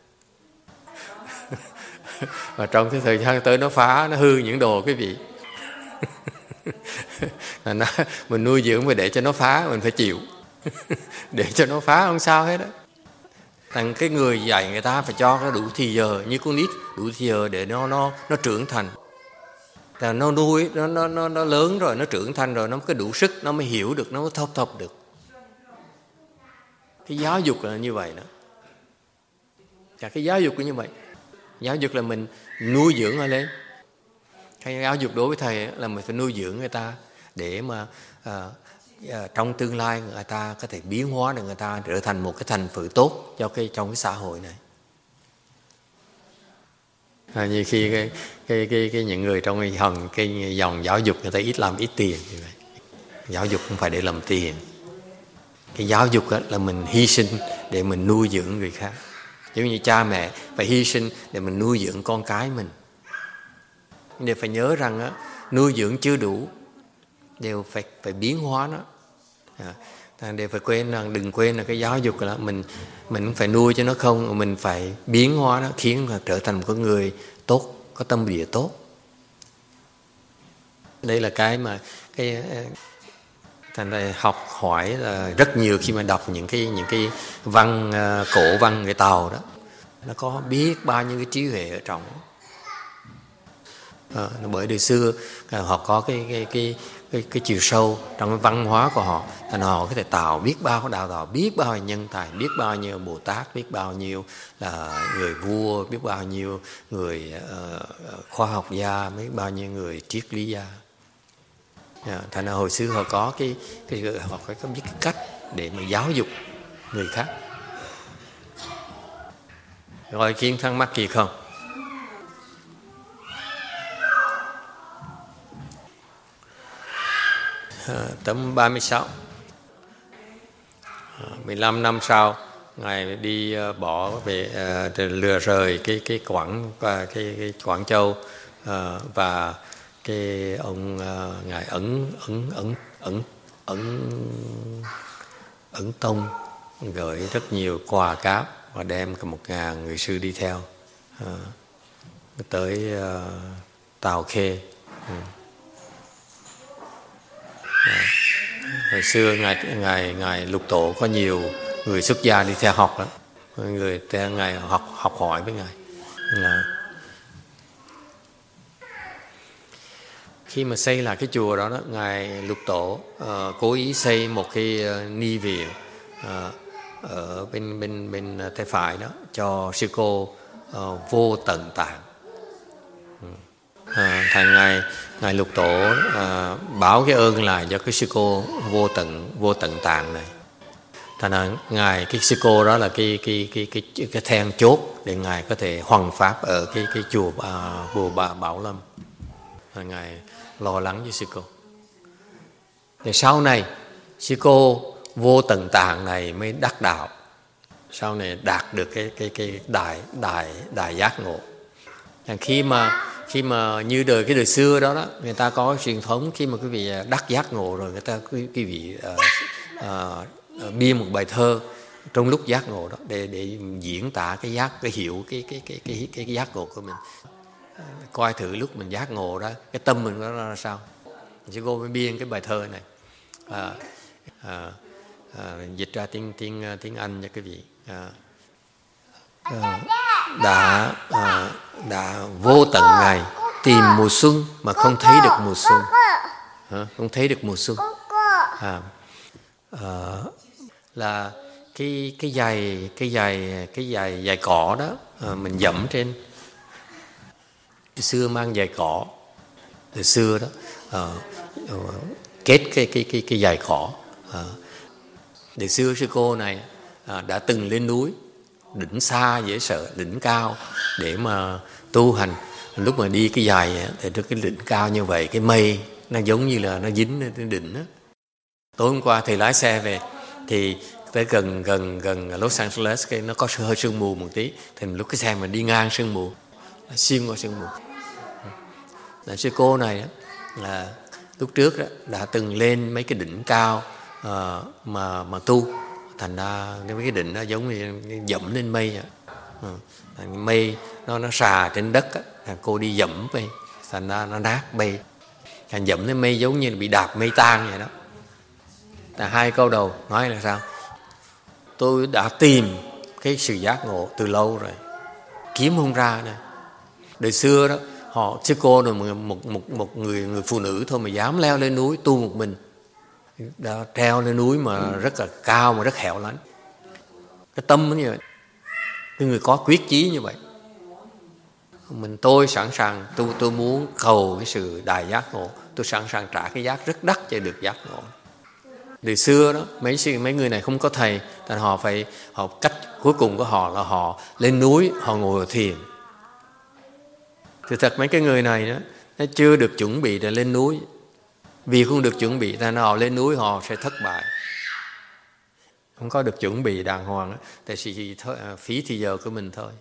Và trong cái thời gian tới nó phá, nó hư những đồ quý vị. Nó, mình nuôi dưỡng và để cho nó phá, mình phải chịu. Để cho nó phá không sao hết đó. Thằng cái người dạy người ta phải cho nó đủ thì giờ, như con nít đủ thì giờ để nó nó nó trưởng thành. Là nó nuôi nó nó nó nó lớn rồi, nó trưởng thành rồi, nó có đủ sức, nó mới hiểu được, nó mới thâu thập được. Cái giáo dục là như vậy đó. Cả cái giáo dục là như vậy. Giáo dục là mình nuôi dưỡng nó lên. Cái giáo dục đối với thầy là mình phải nuôi dưỡng người ta để mà à, à, trong tương lai người ta có thể biến hóa được, người ta trở thành một cái thành phần tốt cho cái trong cái xã hội này. À, như khi cái, cái, cái, cái những người trong cái dòng, cái dòng giáo dục người ta ít làm ít tiền như vậy. Giáo dục không phải để làm tiền. Cái giáo dục là mình hy sinh để mình nuôi dưỡng người khác. Giống như cha mẹ phải hy sinh để mình nuôi dưỡng con cái mình. Để phải nhớ rằng á, nuôi dưỡng chưa đủ, đều phải phải biến hóa nó. À, đều phải quên rằng, đừng quên là cái giáo dục là mình mình phải nuôi cho nó không, mình phải biến hóa nó, khiến nó trở thành một con người tốt, có tâm địa tốt. Đây là cái mà cái thành ra học hỏi là rất nhiều khi mà đọc những cái những cái văn cổ văn người Tàu đó, nó có biết bao nhiêu cái trí huệ ở trong. À, bởi từ xưa họ có cái cái cái cái, cái chiều sâu trong cái văn hóa của họ, thành họ có thể tạo biết bao đào tạo, biết bao nhiêu nhân tài, biết bao nhiêu Bồ Tát, biết bao nhiêu là người vua, biết bao nhiêu người uh, khoa học gia, biết bao nhiêu người triết lý gia. À, thành ra hồi xưa họ có cái, cái họ có biết cái cách để mà giáo dục người khác. Rồi Kiên thắc mắc gì không? À, tấm ba mươi sáu. À, mười lăm năm sau Ngài đi uh, bỏ về uh, lừa rời cái cái Quảng và cái, cái Quảng Châu, uh, và cái ông uh, Ngài ẩn ẩn ẩn ẩn ẩn ẩn tông gửi rất nhiều quà cáp và đem cả một ngàn người sư đi theo uh, tới uh, Tàu Khê. Ừ. À, hồi xưa ngài ngài ngài Lục Tổ có nhiều người xuất gia đi theo học đó, người theo ngài học học hỏi với ngài. Là khi mà xây lại cái chùa đó, đó ngài Lục Tổ uh, cố ý xây một cái uh, ni viện uh, ở bên bên bên tay phải đó cho sư cô uh, Vô Tận Tạng. À, thành ngài ngài Lục Tổ à, báo cái ơn lại cho cái sư cô vô tận vô tận tạng này. Thành ra ngài cái sư cô đó là cái cái cái cái cái, cái then chốt để ngài có thể hoằng pháp ở cái cái chùa à, chùa Bà Bảo Lâm. À, ngài lo lắng với sư cô. Thì sau này sư cô Vô Tận Tạng này mới đắc đạo. Sau này đạt được cái cái cái đại đại đại giác ngộ. À, khi mà khi mà như đời cái đời xưa đó đó, người ta có truyền thống khi mà quý vị đắc giác ngộ rồi, người ta quý, quý vị uh, uh, biên một bài thơ trong lúc giác ngộ đó để để diễn tả cái giác, cái hiểu cái cái cái cái cái, cái giác ngộ của mình. Uh, coi thử lúc mình giác ngộ đó, cái tâm mình nó ra sao. Sư cô mới biên cái bài thơ này, uh, uh, uh, dịch ra tiếng tiếng tiếng Anh cho quý vị. Uh, uh, đã uh, đã vô tận ngày tìm mùa xuân mà không thấy được mùa xuân. Hả? Không thấy được mùa xuân. À, à, là cái cái giày cái giày cái giày giày cỏ đó, à, mình dẫm trên. Xưa mang giày cỏ, từ xưa đó, à, kết cái cái cái cái giày cỏ. À, từ xưa sư cô này à, đã từng lên núi, đỉnh xa dễ sợ, đỉnh cao để mà tu hành. Lúc mà đi cái giày thì trước cái đỉnh cao như vậy, cái mây nó giống như là nó dính lên đỉnh đó. Tối hôm qua thầy lái xe về thì tới gần gần gần Los Angeles, cái nó có hơi sương mù một tí, thì lúc cái xe mình đi ngang sương mù, xuyên qua sương mù. Là sư cô này đó, là lúc trước đó, đã từng lên mấy cái đỉnh cao à, mà mà tu, thành ra cái mấy cái đỉnh đó giống như dẫm lên mây vậy. À, mây nó nó xà trên đất á, cô đi dẫm mây, thành ra nó nát mây. Thành dẫm lên mây giống như là bị đạp mây tan vậy đó. Là hai câu đầu nói là sao? Tôi đã tìm cái sự giác ngộ từ lâu rồi, kiếm không ra nè. Đời xưa đó, họ sư cô rồi một một một người người phụ nữ thôi mà dám leo lên núi tu một mình, đã treo lên núi mà rất là cao mà rất hẻo lánh. Cái tâm nó như vậy, cái người có quyết chí như vậy. Mình tôi sẵn sàng tu, tôi muốn cầu cái sự đại giác ngộ, tôi sẵn sàng trả cái giá rất đắt để được giác ngộ. Từ xưa đó, mấy mấy người này không có thầy, thành họ phải họ cách cuối cùng của họ là họ lên núi, họ ngồi thiền. Thì thật mấy cái người này đó, nó chưa được chuẩn bị để lên núi. Vì không được chuẩn bị, thành họ lên núi họ sẽ thất bại. Không có được chuẩn bị đàng hoàng, tại chỉ phí thì giờ của mình thôi.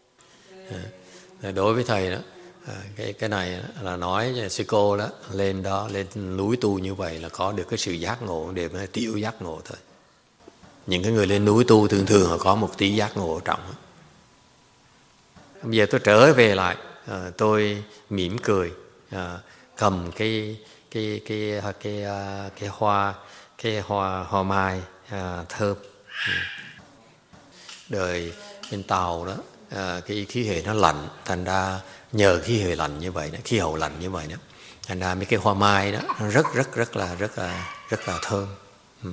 Đối với thầy đó, cái cái này là nói sư cô đó, lên đó lên núi tu như vậy là có được cái sự giác ngộ, để mà tiểu giác ngộ thôi. Những cái người lên núi tu thường thường họ có một tí giác ngộ trọng. Bây giờ tôi trở về lại, tôi mỉm cười, cầm cái cái cái cái cái, cái hoa cái hoa hoa mai thơm. Đời bên Tàu đó, À, cái khí hệ nó lạnh, thành ra nhờ khí hệ lạnh như vậy đó, khí hậu lạnh như vậy đó, thành ra mấy cái hoa mai đó nó rất rất rất là rất là rất là thơm. Ừ.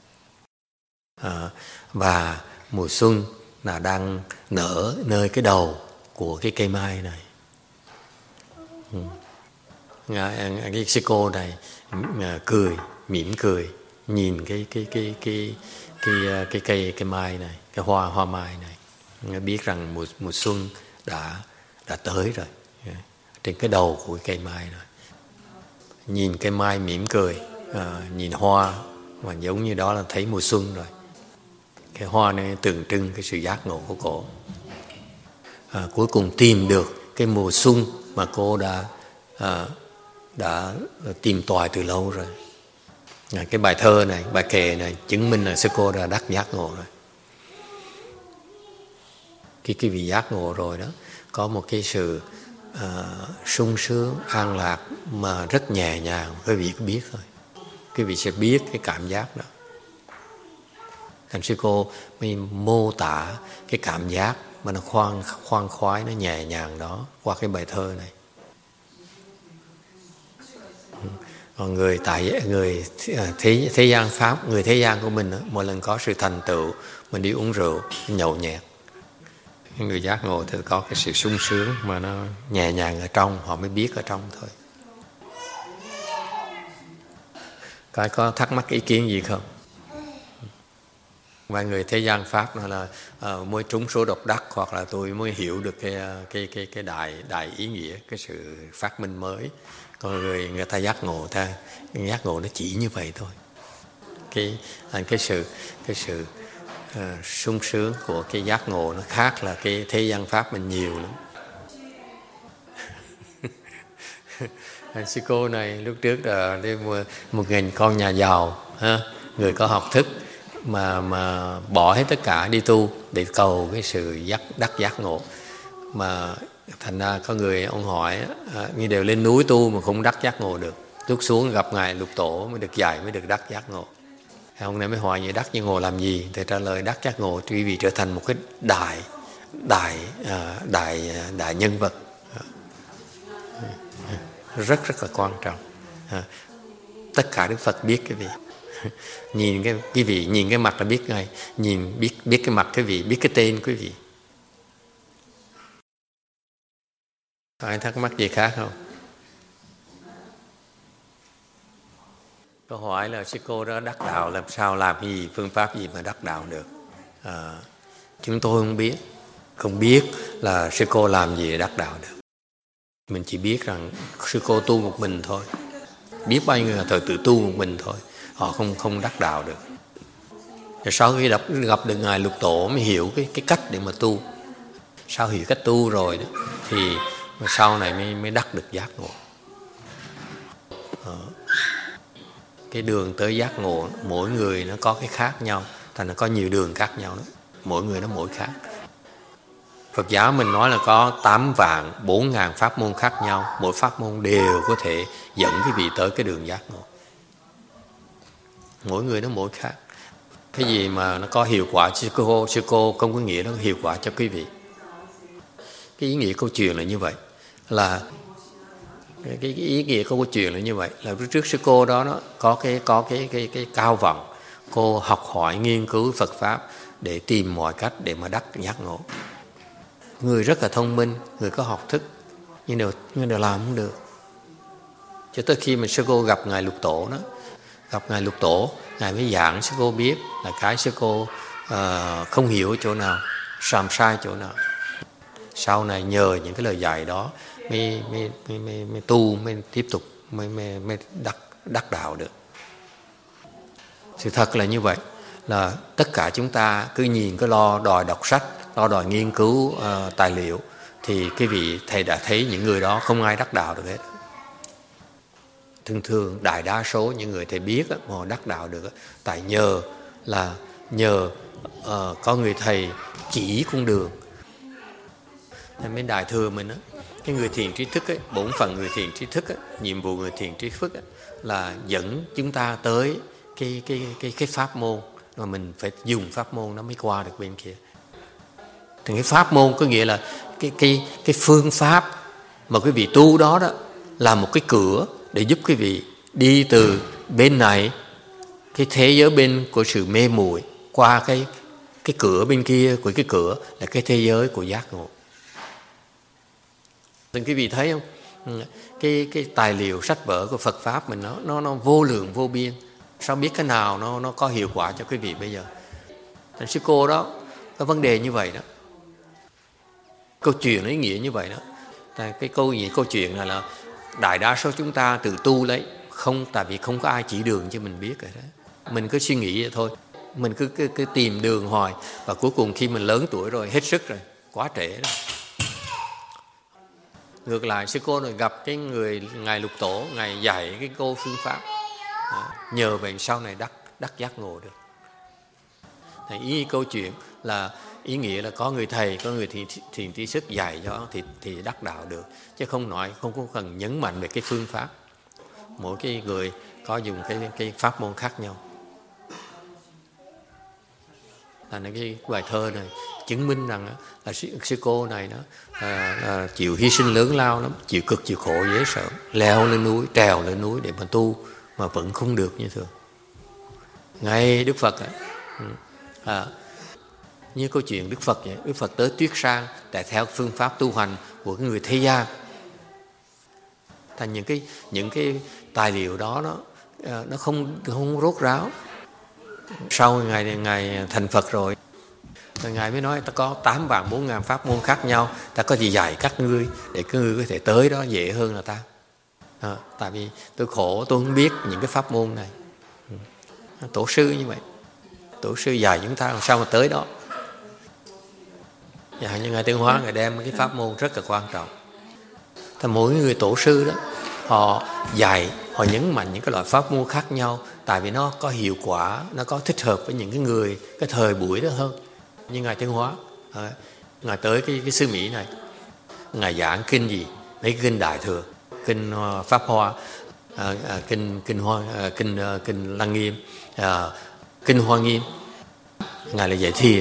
À, và mùa xuân là đang nở nơi cái đầu của cái cây mai này. Ừ. Cái sư cô này cười, mỉm cười, nhìn cái cái cái cái cái cái cái cây cây mai này, cái hoa hoa mai này. Biết rằng mùa, mùa xuân đã đã tới rồi, trên cái đầu của cây mai rồi. Nhìn cây mai mỉm cười, à, nhìn hoa mà giống như đó là thấy mùa xuân rồi. Cái hoa này tượng trưng cái sự giác ngộ của cô. À, cuối cùng tìm được cái mùa xuân mà cô đã à, đã tìm tòi từ lâu rồi. À, cái bài thơ này, bài kệ này chứng minh là sư cô đã đắc giác ngộ rồi. Cái, cái vị giác ngộ rồi đó, có một cái sự uh, sung sướng, an lạc mà rất nhẹ nhàng, quý vị cứ biết thôi. Quý vị sẽ biết cái cảm giác đó. Thành sư cô mới mô tả cái cảm giác mà nó khoan, khoan khoái, nó nhẹ nhàng đó qua cái bài thơ này. Còn người tại người thế, thế gian Pháp, người thế gian của mình đó, mỗi lần có sự thành tựu, mình đi uống rượu, nhậu nhẹt. Người giác ngộ thì có cái sự sung sướng mà nó nhẹ nhàng ở trong, họ mới biết ở trong thôi. Có có thắc mắc ý kiến gì không? Và người thế gian Pháp nói là uh, mới trúng số độc đắc, hoặc là tôi mới hiểu được cái cái cái cái đại đại ý nghĩa, cái sự phát minh mới. Còn người người ta giác ngộ, ta giác ngộ nó chỉ như vậy thôi. Cái cái sự cái sự uh, sung sướng của cái giác ngộ nó khác là cái thế gian Pháp mình nhiều lắm. Sư cô này lúc trước là đi mua một nghìn con nhà giàu, ha, người có học thức mà mà bỏ hết tất cả đi tu để cầu cái sự giác đắc giác ngộ. Mà thành ra có người ông hỏi à, như đều lên núi tu mà không đắc giác ngộ được, lúc xuống gặp ngài Lục Tổ mới được dạy, mới được đắc giác ngộ. Ông này mới hỏi như đắc giác ngộ làm gì? Thì trả lời đắc giác ngộ vì trở thành một cái đại đại đại đại nhân vật. rất rất là quan trọng. À, tất cả Đức Phật biết cái vị. Nhìn cái quý vị nhìn cái mặt là biết ngay, nhìn biết biết cái mặt cái vị, biết cái tên quý vị. Có ai thắc mắc gì khác không? Câu hỏi là sư cô đó đắc đạo làm sao, làm cái gì, phương pháp gì mà đắc đạo được? À, chúng tôi không biết, không biết là sư cô làm gì để đắc đạo được. Mình chỉ biết rằng sư cô tu một mình thôi, biết bao nhiêu là thời tự tu một mình thôi, họ không không đắc đạo được. Rồi sau khi gặp, gặp được Ngài Lục Tổ mới hiểu cái cái cách để mà tu. Sau hiểu cách tu rồi đó, thì sau này mới mới đắc được giác ngộ. Đó. Cái đường tới giác ngộ mỗi người nó có cái khác nhau, thành nó có nhiều đường khác nhau đó. Mỗi người nó mỗi khác. Phật giáo mình nói là có tám vạn bốn ngàn pháp môn khác nhau, mỗi pháp môn đều có thể dẫn cái vị tới cái đường giác ngộ. Mỗi người nó mỗi khác. Cái gì mà nó có hiệu quả sư cô, sư cô không có nghĩa nó hiệu quả cho quý vị. Cái ý nghĩa câu chuyện là như vậy, là cái, cái ý nghĩa câu chuyện là như vậy, là trước sư cô đó nó có cái có cái cái cái cao vọng, cô học hỏi nghiên cứu Phật pháp để tìm mọi cách để mà đắc giác ngộ. Người rất là thông minh, người có học thức, nhưng đều nhưng đều làm không được. Cho tới khi mà sư cô gặp Ngài Lục Tổ đó, gặp Ngài Lục Tổ, Ngài mới giảng sư cô biết là cái sư cô uh, không hiểu chỗ nào, làm sai chỗ nào. Sau này nhờ những cái lời dạy đó mới, mới, mới, mới, mới tu, mới tiếp tục, mới, mới, mới đắc, đắc đạo được. Sự thật là như vậy, là tất cả chúng ta cứ nhìn, cứ lo đòi đọc sách, lo đòi nghiên cứu uh, tài liệu, thì cái vị thầy đã thấy những người đó không ai đắc đạo được hết. Thường thường đại đa số những người thầy biết mà họ đắc đạo được, tại nhờ là nhờ uh, có người thầy chỉ con đường. Nên bên Đại Thừa mình á, cái người thiền trí thức ấy, bổn phận người thiền trí thức ấy, nhiệm vụ người thiền trí thức ấy, là dẫn chúng ta tới cái cái cái cái pháp môn, mà mình phải dùng pháp môn nó mới qua được bên kia. Thì cái pháp môn có nghĩa là cái cái cái phương pháp mà quý vị tu đó đó là một cái cửa để giúp quý vị đi từ bên này, cái thế giới bên của sự mê muội, qua cái cái cửa bên kia của cái cửa là cái thế giới của giác ngộ. Từng quý vị thấy không? Cái cái tài liệu sách vở của Phật pháp mình nó nó nó vô lượng vô biên. Sao biết cái nào nó nó có hiệu quả cho quý vị bây giờ? Thành sư cô đó có vấn đề như vậy đó. Câu chuyện nó ý nghĩa như vậy đó. Cái câu nghĩa câu chuyện này là đại đa số chúng ta tự tu lấy, không, tại vì không có ai chỉ đường cho mình biết rồi đó. Mình cứ suy nghĩ vậy thôi, mình cứ, cứ, cứ tìm đường hoài, và cuối cùng khi mình lớn tuổi rồi, hết sức rồi, quá trễ rồi. Ngược lại sư cô này gặp cái người Ngài Lục Tổ, Ngài dạy cái cô phương pháp, nhờ vậy sau này đắc đắc giác ngộ được. Thì ý câu chuyện là ý nghĩa là có người thầy, có người thiền, thiền trí thức dạy cho thì thì đắc đạo được, chứ không nói không có cần nhấn mạnh về cái phương pháp. Mỗi cái người có dùng cái cái pháp môn khác nhau. Là cái bài thơ này chứng minh rằng là sư cô này nó là, là chịu hy sinh lớn lao lắm, chịu cực chịu khổ dễ sợ, leo lên núi, trèo lên núi để mà tu mà vẫn không được như thường. Ngay Đức Phật ấy, à, như câu chuyện Đức Phật vậy, Đức Phật tới Tuyết Sang để theo phương pháp tu hành của người thế gian. Thành những cái những cái tài liệu đó nó nó không không rốt ráo. Sau ngày ngày thành Phật rồi, Ngài mới nói ta có tám vạn bốn ngàn pháp môn khác nhau, ta có gì dạy các ngươi để các ngươi có thể tới đó dễ hơn là ta. À, tại vì tôi khổ, tôi không biết những cái pháp môn này. Tổ sư như vậy, tổ sư dạy chúng ta làm sao mà tới đó. Và như Ngài Tương Hóa, Ngài đem cái pháp môn rất là quan trọng. Thì mỗi người tổ sư đó, họ dạy, họ nhấn mạnh những cái loại pháp môn khác nhau, tại vì nó có hiệu quả, nó có thích hợp với những cái người, cái thời buổi đó hơn. Như Ngài Tương Hóa, à, Ngài tới cái, cái xứ Mỹ này, Ngài giảng kinh gì? Mấy cái kinh Đại Thừa, kinh uh, Pháp Hoa, à, à, kinh kinh Hoa, à, kinh uh, kinh Lăng Nghiêm, à, kinh Hoa Nghiêm. Ngài là dạy thiền,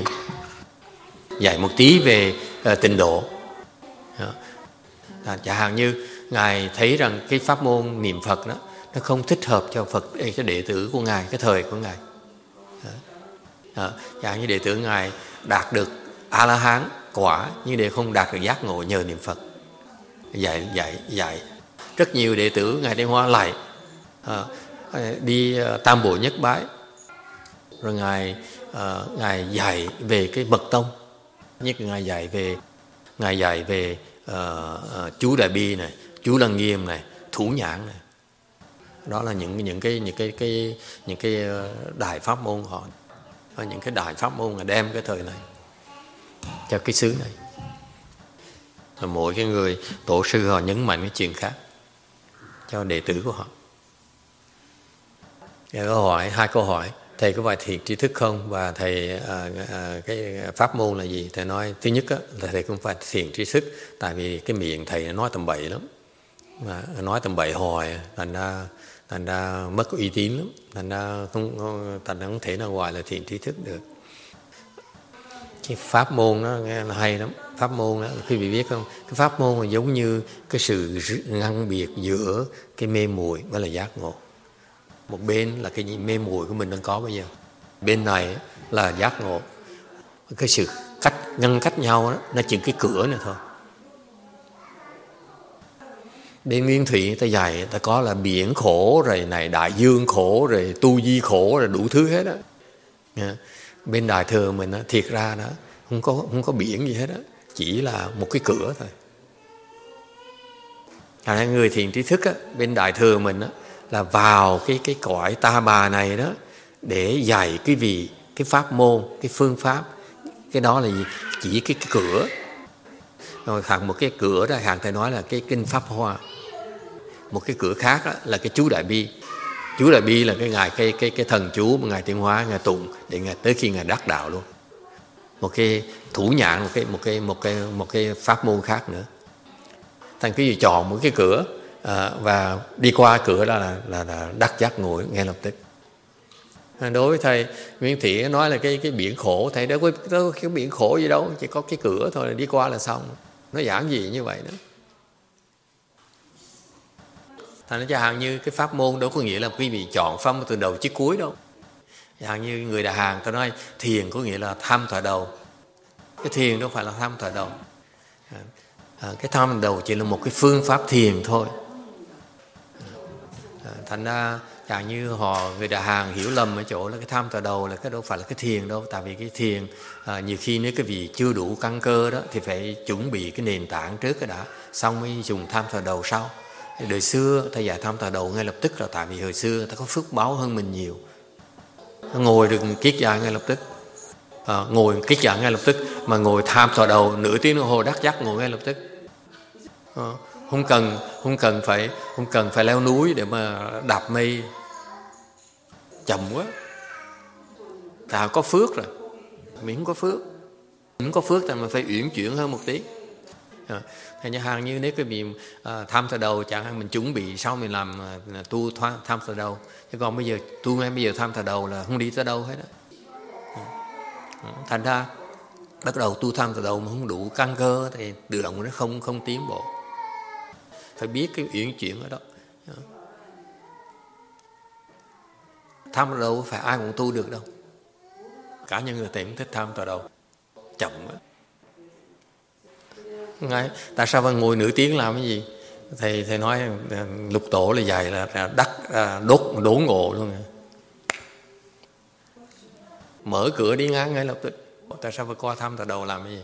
dạy một tí về uh, tịnh độ. À, chẳng hạn như Ngài thấy rằng cái pháp môn niệm Phật đó nó không thích hợp cho Phật, cho đệ tử của Ngài, cái thời của Ngài. Đó. Dạng như đệ tử Ngài đạt được A-la-hán quả, nhưng để không đạt được giác ngộ nhờ niệm Phật. Dạy, dạy, dạy. Rất nhiều đệ tử Ngài Tây Hoa lại à, đi Tam Bộ Nhất Bái, rồi Ngài à, Ngài dạy về cái mật tông, nhất Ngài dạy về Ngài dạy về uh, uh, chú Đại Bi này, chú Lăng Nghiêm này, Thủ Nhãn này. Đó là những những cái những cái cái những cái đại pháp môn họ, những cái đại pháp môn là đem cái thời này cho cái xứ này. Rồi mỗi cái người tổ sư họ nhấn mạnh cái chuyện khác cho đệ tử của họ. Câu hỏi hai câu hỏi: thầy có phải thiện tri thức không, và thầy à, à, cái pháp môn là gì? Thầy nói thứ nhất á, là thầy không phải thiện tri thức, tại vì cái miệng thầy nói tầm bậy lắm, mà nói tầm bậy hoài, thành ra thành ra mất uy tín lắm, thành ra không, không thành ra không thể nào gọi là thiện tri thức được. Cái pháp môn nó nghe là hay lắm. Pháp môn đó, quý vị biết không, cái pháp môn là giống như cái sự ngăn biệt giữa cái mê muội với là giác ngộ. Một bên là cái mê muội của mình đang có bây giờ, bên này là giác ngộ. Cái sự cách ngăn cách nhau đó, nó chỉ cái cửa này thôi. Bên nguyên thủy người ta dạy, người ta có là biển khổ, rồi này đại dương khổ, rồi tu di khổ, rồi đủ thứ hết đó. Bên Đại Thừa mình đó, thiệt ra đó không có không có biển gì hết đó, chỉ là một cái cửa thôi. Thành ra người thiện tri thức á, bên Đại Thừa mình đó, là vào cái cái cõi ta bà này đó để dạy cái vị cái pháp môn, cái phương pháp. Cái đó là gì? Chỉ cái, cái cửa. Rồi hàng một cái cửa đó, hàng thầy nói là cái kinh Pháp Hoa. Một cái cửa khác đó, là cái chú Đại Bi. Chú Đại Bi là cái ngài cái cái cái thần chú mà ngài Tiến Hóa ngài tụng để ngài tới khi ngài đắc đạo luôn. Một cái Thủ Nhãn, một cái một cái một cái một cái pháp môn khác nữa. Thành cái gì chọn một cái cửa à, và đi qua cửa đó là là, là đắc giác ngộ ngay lập tức. À, đối với thầy Nguyên Thủy nói là cái cái biển khổ, thầy đâu có, đâu có cái biển khổ gì đâu, chỉ có cái cửa thôi là đi qua là xong. Nó giản dị như vậy đó. Thành ra chẳng hạn như cái pháp môn đâu có nghĩa là quý vị chọn pháp từ đầu chí cuối đâu. Chẳng hạn như người Đà Hàn ta nói thiền có nghĩa là tham thọ đầu. Cái thiền đâu phải là tham thọ đầu. À, cái tham đầu chỉ là một cái phương pháp thiền thôi. À, thành ra chẳng như họ người Đà Hàn hiểu lầm ở chỗ là cái tham thọ đầu là cái đâu phải là cái thiền đâu. Tại vì cái thiền à, nhiều khi nếu cái vị chưa đủ căn cơ đó thì phải chuẩn bị cái nền tảng trước cái đã, xong mới dùng tham thọ đầu sau. Đời xưa thầy dạy tham thọ đầu ngay lập tức là tại vì hồi xưa ta có phước báo hơn mình nhiều. Ngồi được kiết già ngay lập tức, à, ngồi kiết già ngay lập tức, mà ngồi tham thọ đầu nửa tiếng đồng hồ đắc giác ngồi ngay lập tức. À, không cần không cần phải không cần phải leo núi để mà đạp mây, chậm quá. Ta có phước rồi, mình không có phước, mình không có phước thì mình phải uyển chuyển hơn một tí. À, hay như hàng như nếu cái bị à, tham thọ đầu chẳng hạn mình chuẩn bị sau mình làm à, tu thoa, tham thọ đầu, chứ còn bây giờ tu ngay bây giờ tham thọ đầu là không đi tới đâu hết đó. À, thành ra bắt đầu tu tham thọ đầu mà không đủ căn cơ thì tự động nó không không tiến bộ. Phải biết cái uyển chuyển ở đó. À, tham thọ đầu phải ai cũng tu được đâu. Cả những người cũng thích tham thọ đầu, chậm quá. Ngay, tại sao ngồi nửa tiếng làm cái gì? Thầy thầy nói Lục Tổ là dạy là đắc đốt đốn ngộ luôn. Mở cửa đi ngang ngay lập tức. Tại sao phải qua thăm thọ đầu làm cái gì?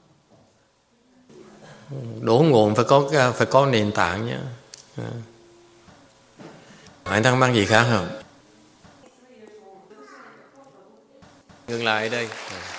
Đốn ngộ phải có phải có nền tảng nhá. Anh thắc mắc gì khác không? Ngừng lại ở đây.